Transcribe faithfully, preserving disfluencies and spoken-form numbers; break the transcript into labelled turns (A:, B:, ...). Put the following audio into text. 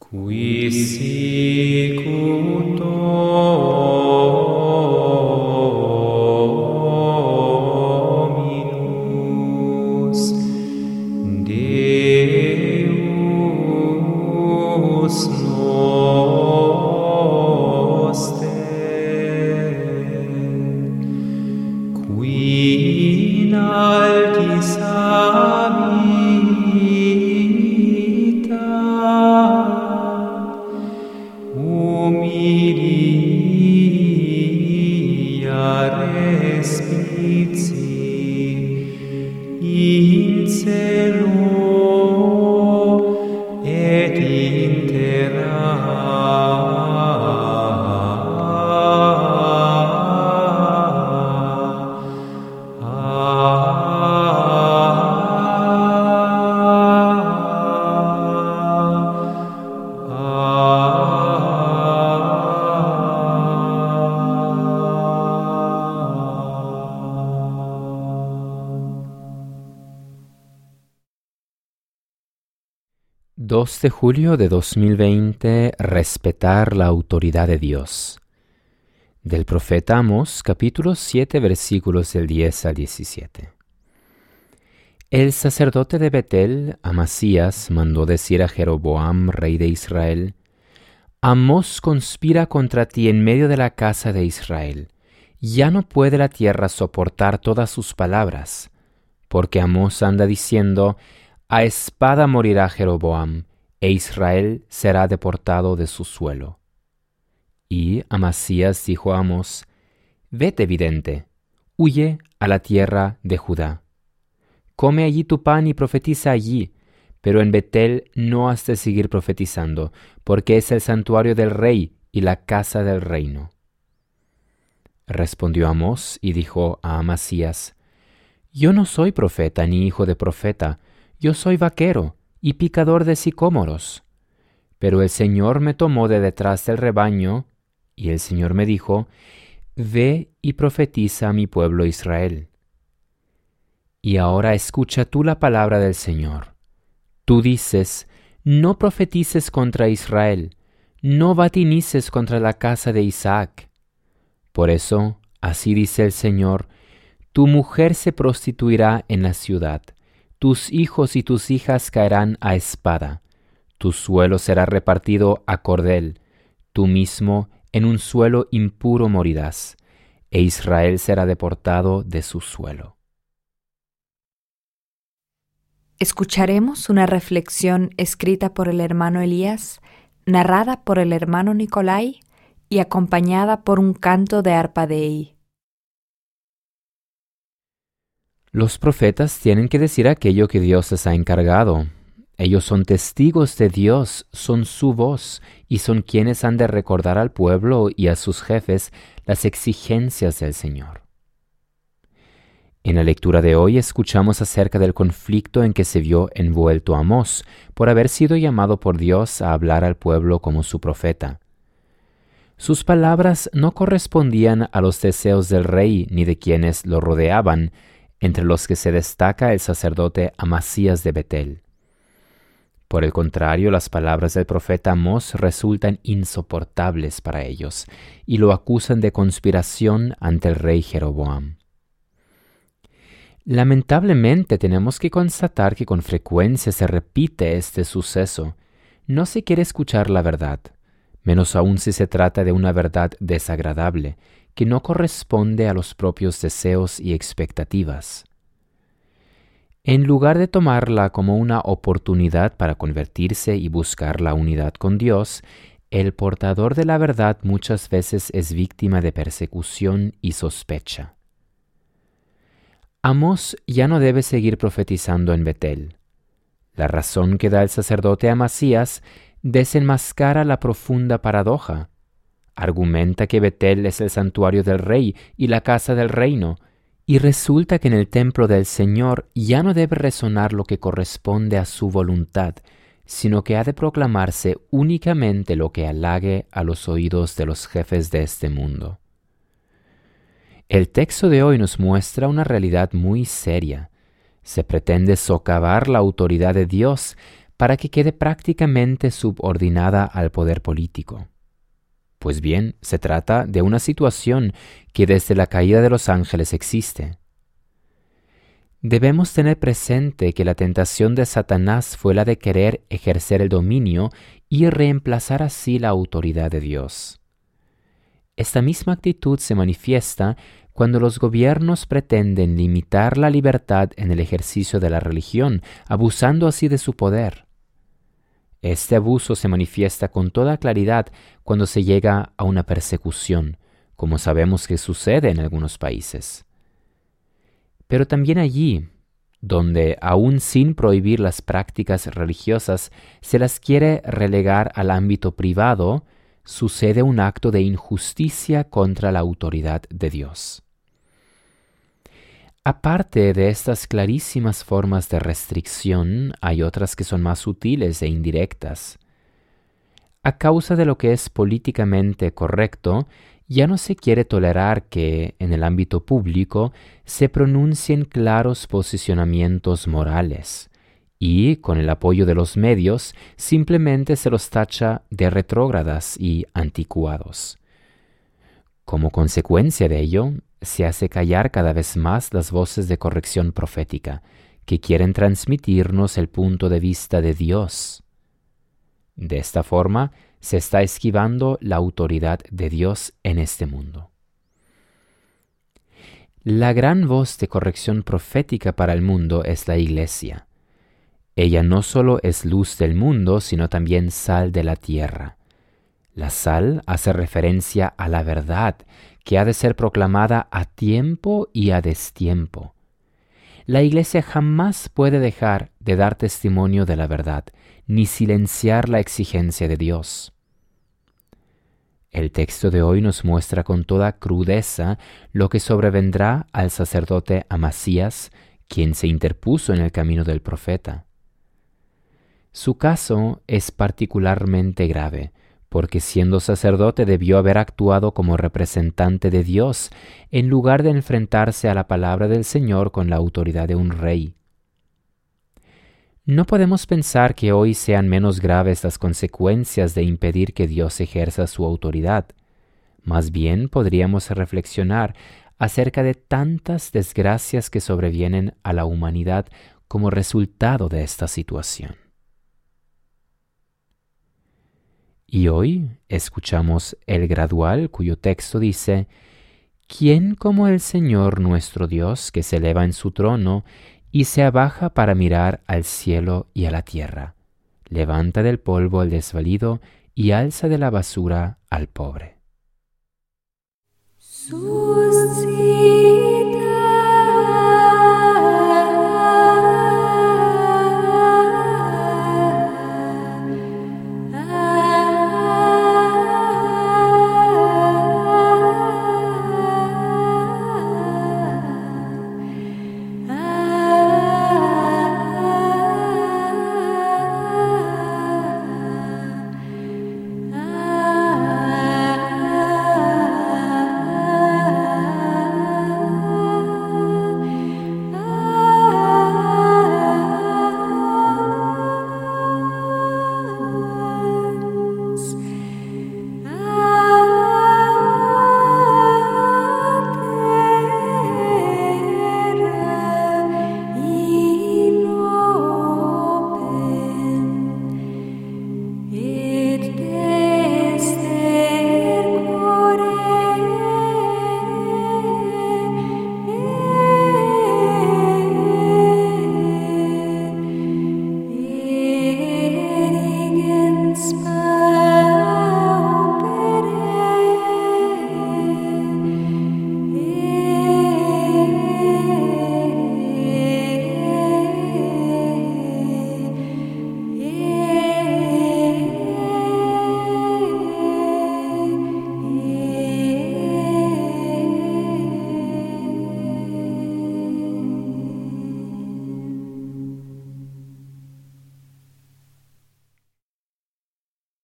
A: Qui sicut Dominus, Deus noster, qui in altis habitat, humilia respici in celo et in
B: dos de julio de dos mil veinte, respetar la autoridad de Dios. Del profeta Amós, capítulo siete, versículos del diez al diecisiete. El sacerdote de Betel, Amasías, mandó decir a Jeroboam, rey de Israel: Amós conspira contra ti en medio de la casa de Israel. Ya no puede la tierra soportar todas sus palabras, porque Amós anda diciendo: a espada morirá Jeroboam, e Israel será deportado de su suelo. Y Amasías dijo a Amós: Vete, vidente, huye a la tierra de Judá. Come allí tu pan y profetiza allí, pero en Betel no has de seguir profetizando, porque es el santuario del rey y la casa del reino. Respondió Amós y dijo a Amasías: Yo no soy profeta ni hijo de profeta, yo soy vaquero y picador de sicómoros. Pero el Señor me tomó de detrás del rebaño, y el Señor me dijo: Ve y profetiza a mi pueblo Israel. Y ahora escucha tú la palabra del Señor. Tú dices: no profetices contra Israel, no vatinices contra la casa de Isaac. Por eso, así dice el Señor: tu mujer se prostituirá en la ciudad, tus hijos y tus hijas caerán a espada, tu suelo será repartido a cordel, tú mismo en un suelo impuro morirás, e Israel será deportado de su suelo.
C: Escucharemos una reflexión escrita por el hermano Elías, narrada por el hermano Nicolai y acompañada por un canto de arpa Dei.
B: Los profetas tienen que decir aquello que Dios les ha encargado. Ellos son testigos de Dios, son su voz, y son quienes han de recordar al pueblo y a sus jefes las exigencias del Señor. En la lectura de hoy escuchamos acerca del conflicto en que se vio envuelto Amós por haber sido llamado por Dios a hablar al pueblo como su profeta. Sus palabras no correspondían a los deseos del rey ni de quienes lo rodeaban, entre los que se destaca el sacerdote Amasías de Betel. Por el contrario, las palabras del profeta Amós resultan insoportables para ellos y lo acusan de conspiración ante el rey Jeroboam. Lamentablemente tenemos que constatar que con frecuencia se repite este suceso. No se quiere escuchar la verdad, menos aún si se trata de una verdad desagradable, que no corresponde a los propios deseos y expectativas. En lugar de tomarla como una oportunidad para convertirse y buscar la unidad con Dios, el portador de la verdad muchas veces es víctima de persecución y sospecha. Amós ya no debe seguir profetizando en Betel. La razón que da el sacerdote Amasías desenmascara la profunda paradoja. Argumenta que Betel es el santuario del rey y la casa del reino, y resulta que en el templo del Señor ya no debe resonar lo que corresponde a su voluntad, sino que ha de proclamarse únicamente lo que halague a los oídos de los jefes de este mundo. El texto de hoy nos muestra una realidad muy seria. Se pretende socavar la autoridad de Dios para que quede prácticamente subordinada al poder político. Pues bien, se trata de una situación que desde la caída de los ángeles existe. Debemos tener presente que la tentación de Satanás fue la de querer ejercer el dominio y reemplazar así la autoridad de Dios. Esta misma actitud se manifiesta cuando los gobiernos pretenden limitar la libertad en el ejercicio de la religión, abusando así de su poder. Este abuso se manifiesta con toda claridad cuando se llega a una persecución, como sabemos que sucede en algunos países. Pero también allí, donde aún sin prohibir las prácticas religiosas, se las quiere relegar al ámbito privado, sucede un acto de injusticia contra la autoridad de Dios. Aparte de estas clarísimas formas de restricción, hay otras que son más sutiles e indirectas. A causa de lo que es políticamente correcto, ya no se quiere tolerar que, en el ámbito público, se pronuncien claros posicionamientos morales, y, con el apoyo de los medios, simplemente se los tacha de retrógradas y anticuados. Como consecuencia de ello, se hace callar cada vez más las voces de corrección profética, que quieren transmitirnos el punto de vista de Dios. De esta forma, se está esquivando la autoridad de Dios en este mundo. La gran voz de corrección profética para el mundo es la Iglesia. Ella no solo es luz del mundo, sino también sal de la tierra. La sal hace referencia a la verdad, que ha de ser proclamada a tiempo y a destiempo. La Iglesia jamás puede dejar de dar testimonio de la verdad, ni silenciar la exigencia de Dios. El texto de hoy nos muestra con toda crudeza lo que sobrevendrá al sacerdote Amasías, quien se interpuso en el camino del profeta. Su caso es particularmente grave, porque siendo sacerdote debió haber actuado como representante de Dios, en lugar de enfrentarse a la palabra del Señor con la autoridad de un rey. No podemos pensar que hoy sean menos graves las consecuencias de impedir que Dios ejerza su autoridad. Más bien podríamos reflexionar acerca de tantas desgracias que sobrevienen a la humanidad como resultado de esta situación. Y hoy escuchamos el gradual cuyo texto dice: ¿Quién como el Señor nuestro Dios, que se eleva en su trono y se abaja para mirar al cielo y a la tierra? Levanta del polvo al desvalido y alza de la basura al pobre.
C: Sus